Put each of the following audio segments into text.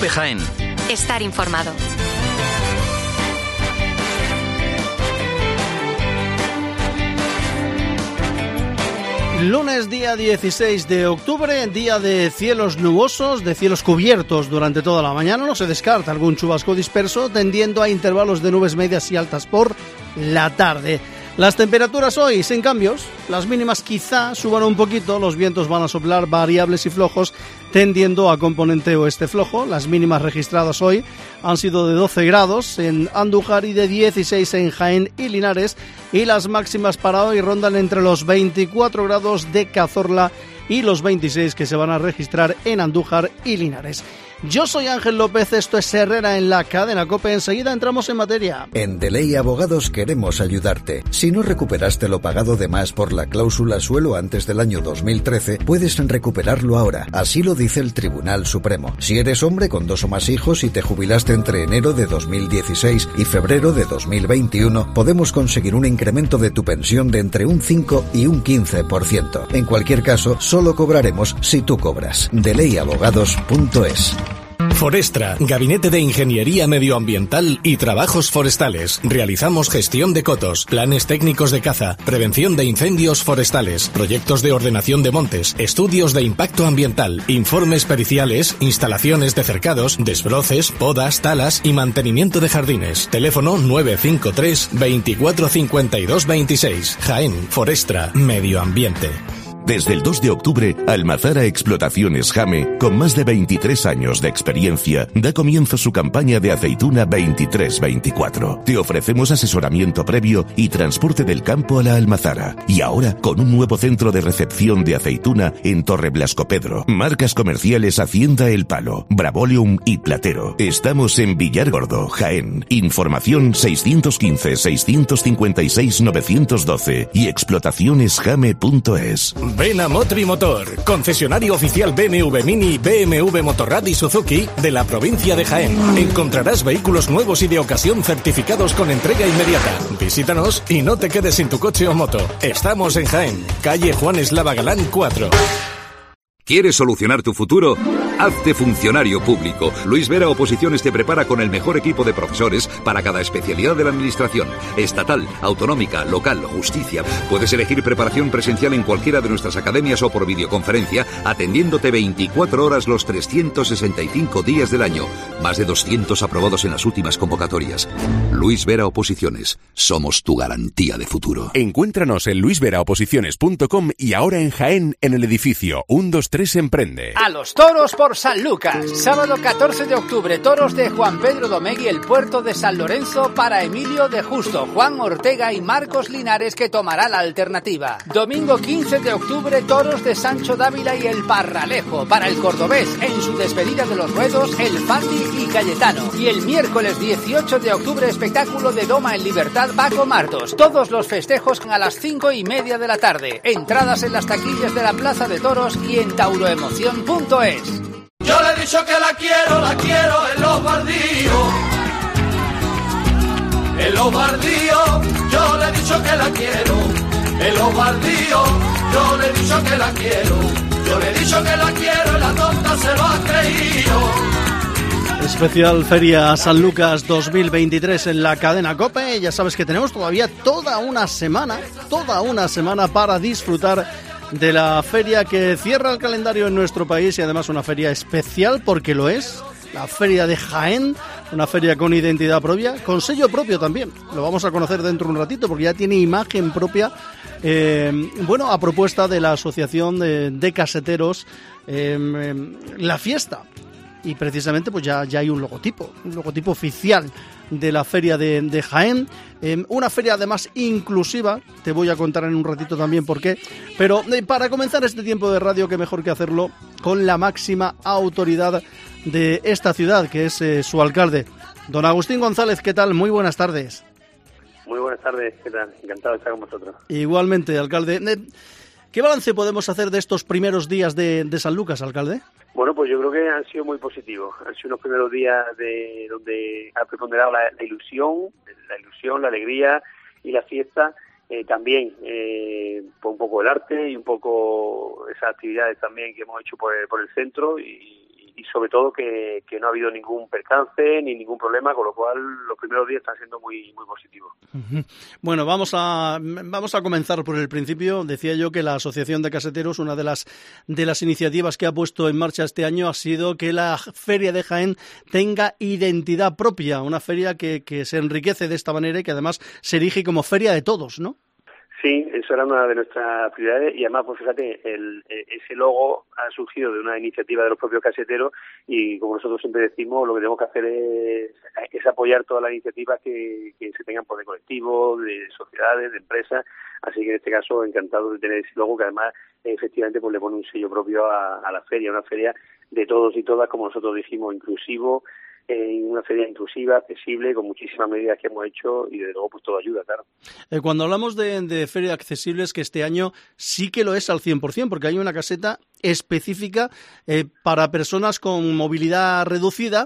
COPE Jaén. Estar informado. Lunes, día 16 de octubre, día de cielos nubosos, de cielos cubiertos durante toda la mañana. No se descarta algún chubasco disperso, tendiendo a intervalos de nubes medias y altas por la tarde. Las temperaturas hoy sin cambios, las mínimas quizá suban un poquito, los vientos van a soplar variables y flojos, tendiendo a componente oeste flojo. Las mínimas registradas hoy han sido de 12 grados en Andújar y de 16 en Jaén y Linares, y las máximas para hoy rondan entre los 24 grados de Cazorla y los 26 que se van a registrar en Andújar y Linares. Yo soy Ángel López, esto es Herrera en la cadena COPE. Enseguida entramos en materia. En Deley Abogados queremos ayudarte. Si no recuperaste lo pagado de más por la cláusula suelo antes del año 2013, puedes recuperarlo ahora. Así lo dice el Tribunal Supremo. Si eres hombre con 2 o más hijos y te jubilaste entre enero de 2016 y febrero de 2021, podemos conseguir un incremento de tu pensión de entre un 5 y un 15%. En cualquier caso, solo cobraremos si tú cobras. Deleyabogados.es. Forestra, Gabinete de Ingeniería Medioambiental y Trabajos Forestales. Realizamos gestión de cotos, planes técnicos de caza, prevención de incendios forestales, proyectos de ordenación de montes, estudios de impacto ambiental, informes periciales, instalaciones de cercados, desbroces, podas, talas y mantenimiento de jardines. Teléfono 953 24 52 26. Jaén, Forestra, Medio Ambiente. Desde el 2 de octubre, Almazara Explotaciones Jame, con más de 23 años de experiencia, da comienzo su campaña de aceituna 23-24. Te ofrecemos asesoramiento previo y transporte del campo a la Almazara. Y ahora, con un nuevo centro de recepción de aceituna en Torre Blascopedro. Marcas comerciales Hacienda El Palo, Bravoleum y Platero. Estamos en Villargordo, Jaén. Información 615-656-912 y explotacionesjame.es. Ven a Motri Motor, concesionario oficial BMW Mini, BMW Motorrad y Suzuki de la provincia de Jaén. Encontrarás vehículos nuevos y de ocasión certificados con entrega inmediata. Visítanos y no te quedes sin tu coche o moto. Estamos en Jaén, calle Juan Eslava Galán 4. ¿Quieres solucionar tu futuro? Hazte funcionario público. Luis Vera Oposiciones te prepara con el mejor equipo de profesores para cada especialidad de la administración. Estatal, autonómica, local, justicia. Puedes elegir preparación presencial en cualquiera de nuestras academias o por videoconferencia, atendiéndote 24 horas los 365 días del año. Más de 200 aprobados en las últimas convocatorias. Luis Vera Oposiciones. Somos tu garantía de futuro. Encuéntranos en luisveraoposiciones.com y ahora en Jaén, en el edificio 123 Emprende. A los toros por San Lucas. Sábado 14 de octubre, toros de Juan Pedro Domegui, el puerto de San Lorenzo para Emilio de Justo, Juan Ortega y Marcos Linares, que tomará la alternativa. Domingo 15 de octubre, toros de Sancho Dávila y el Parralejo para el cordobés, en su despedida de los ruedos, el Fandi y Cayetano. Y el miércoles 18 de octubre, espectáculo de Doma en Libertad, Paco Martos. Todos los festejos a las 5:30 de la tarde. Entradas en las taquillas de la Plaza de Toros y en tauroemoción.es. Yo le he dicho que la quiero en los baldíos. En los baldíos, yo le he dicho que la quiero. En los baldíos, yo le he dicho que la quiero. Yo le he dicho que la quiero y la tonta se lo ha creído. Especial Feria San Lucas 2023 en la cadena COPE. Ya sabes que tenemos todavía toda una semana para disfrutar de la feria que cierra el calendario en nuestro país, y además una feria especial porque lo es, la Feria de Jaén, una feria con identidad propia, con sello propio también. Lo vamos a conocer dentro de un ratito porque ya tiene imagen propia, a propuesta de la Asociación de Caseteros, La Fiesta. Y precisamente pues ya hay un logotipo oficial de la feria de Jaén, una feria además inclusiva. Te voy a contar en un ratito también por qué, pero para comenzar este tiempo de radio, qué mejor que hacerlo con la máxima autoridad de esta ciudad, que es su alcalde, don Agustín González. ¿Qué tal? Muy buenas tardes. Muy buenas tardes, ¿qué tal? Encantado de estar con vosotros. Igualmente, alcalde. ¿Qué balance podemos hacer de estos primeros días de San Lucas, alcalde? Bueno, pues yo creo que han sido muy positivos. Han sido unos primeros días donde ha preponderado la ilusión, la alegría y la fiesta. También por un poco el arte y un poco esas actividades también que hemos hecho por el centro y sobre todo que no ha habido ningún percance ni ningún problema, con lo cual los primeros días están siendo muy muy positivos. Bueno, vamos a comenzar por el principio. Decía yo que la Asociación de Caseteros, una de las iniciativas que ha puesto en marcha este año ha sido que la Feria de Jaén tenga identidad propia, una feria que se enriquece de esta manera y que además se erige como feria de todos, ¿no? Sí, eso era una de nuestras prioridades y además, pues fíjate, ese logo ha surgido de una iniciativa de los propios caseteros y como nosotros siempre decimos, lo que tenemos que hacer es apoyar todas las iniciativas que se tengan por de colectivos, de sociedades, de empresas, así que en este caso encantado de tener ese logo que además efectivamente pues le pone un sello propio a la feria, una feria de todos y todas, como nosotros dijimos, inclusivo, una feria inclusiva, accesible, con muchísimas medidas que hemos hecho y desde luego pues todo ayuda, claro. Cuando hablamos de feria accesible es que este año sí que lo es al 100%, porque hay una caseta específica para personas con movilidad reducida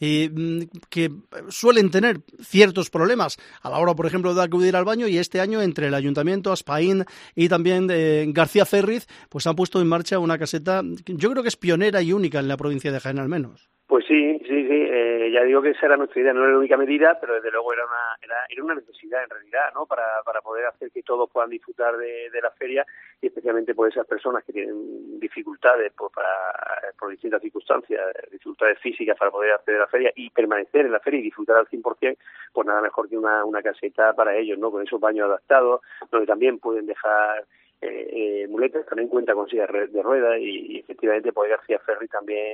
que suelen tener ciertos problemas a la hora, por ejemplo, de acudir al baño, y este año entre el Ayuntamiento, Aspaín y también García Ferriz, pues han puesto en marcha una caseta, yo creo que es pionera y única en la provincia de Jaén al menos. Pues sí, ya digo que esa era nuestra idea, no era la única medida, pero desde luego era una necesidad en realidad, ¿no? Para poder hacer que todos puedan disfrutar de la feria y especialmente por esas personas que tienen dificultades por distintas circunstancias, dificultades físicas para poder acceder a la feria y permanecer en la feria y disfrutar al 100%, pues nada mejor que una caseta para ellos, ¿no? Con esos baños adaptados, donde también pueden dejar muletas, también cuenta con sillas de ruedas y efectivamente pues García Ferriz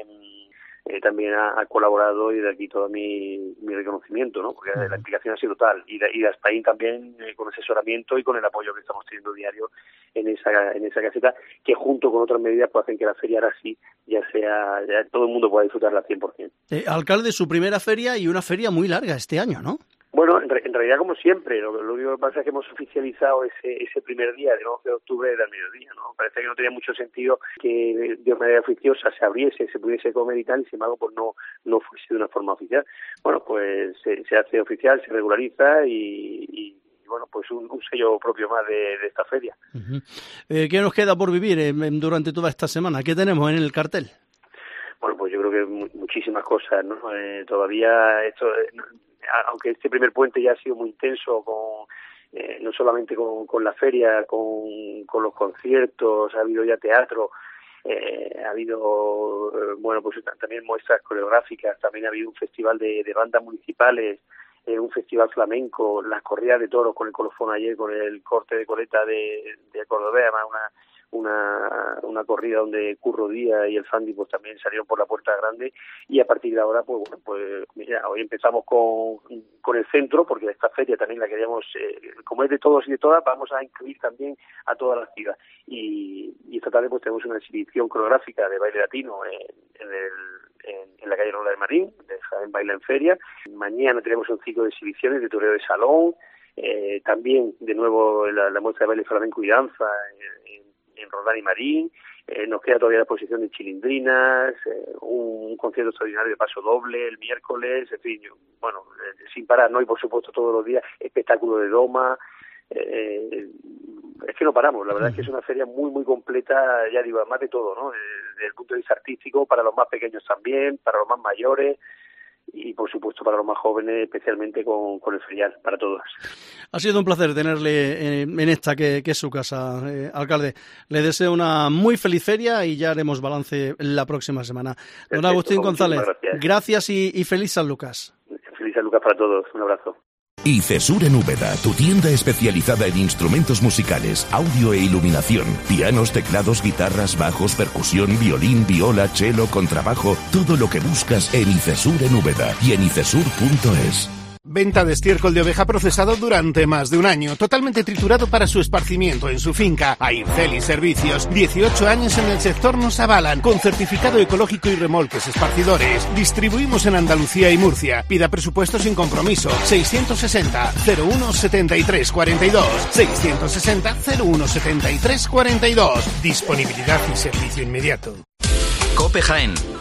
también ha colaborado y de aquí todo mi reconocimiento, ¿no? Porque la implicación ha sido tal y de Aspaín también con asesoramiento y con el apoyo que estamos teniendo diario en esa caseta, que junto con otras medidas pues hacen que la feria ahora sí ya todo el mundo pueda disfrutarla al 100%. Alcalde, su primera feria y una feria muy larga este año, ¿no? Bueno, en realidad como siempre, lo único que pasa es que hemos oficializado ese primer día, del 11 de octubre del mediodía, ¿no? Parece que no tenía mucho sentido que de manera oficiosa se abriese, se pudiese comer y tal, y sin embargo pues no fuese de una forma oficial. Bueno, pues se hace oficial, se regulariza y bueno, pues un sello propio más de esta feria. ¿Qué nos queda por vivir durante toda esta semana? ¿Qué tenemos en el cartel? Bueno, pues yo creo que muchísimas cosas, ¿no? Todavía esto... aunque este primer puente ya ha sido muy intenso, no solamente con la feria, con los conciertos, ha habido ya teatro, ha habido pues también muestras coreográficas, también ha habido un festival de bandas municipales, un festival flamenco, las corridas de toros con el colofón ayer, con el corte de coleta de Córdoba, además una corrida donde Curro Díaz y el Fandi pues también salieron por la puerta grande y a partir de ahora pues mira, hoy empezamos con el centro porque esta feria también la queríamos como es de todos y de todas, vamos a incluir también a toda la ciudad y esta tarde pues tenemos una exhibición coreográfica de baile latino en la calle Rola de Marín, de Jaén Baila en Feria. Mañana tenemos un ciclo de exhibiciones de toreo de salón, también de nuevo la muestra de baile flamenco y danza en Roldán y Marín, nos queda todavía la exposición de chilindrinas, un concierto extraordinario de paso doble el miércoles, en fin, sin parar, ¿no? Y por supuesto todos los días espectáculo de doma, es que no paramos, la verdad es que es una feria muy muy completa, ya digo, además de todo, ¿no? Desde el punto de vista artístico, para los más pequeños también, para los más mayores, y por supuesto para los más jóvenes, especialmente con el ferial, para todos. Ha sido un placer tenerle en esta que es su casa, alcalde. Le deseo una muy feliz feria y ya haremos balance la próxima semana. Don Agustín González, gracias y feliz San Lucas. Feliz San Lucas para todos, un abrazo. ICESUR en Úbeda, tu tienda especializada en instrumentos musicales, audio e iluminación, pianos, teclados, guitarras, bajos, percusión, violín, viola, cello, contrabajo, todo lo que buscas en ICESUR en Úbeda y en icesur.es. Venta de estiércol de oveja procesado durante más de un año, totalmente triturado para su esparcimiento en su finca. Aircel Servicios, 18 años en el sector nos avalan, con certificado ecológico y remolques esparcidores. Distribuimos en Andalucía y Murcia. Pida presupuesto sin compromiso. 660 01 73 42. 660 01 73 42. Disponibilidad y servicio inmediato. COPE Jaén.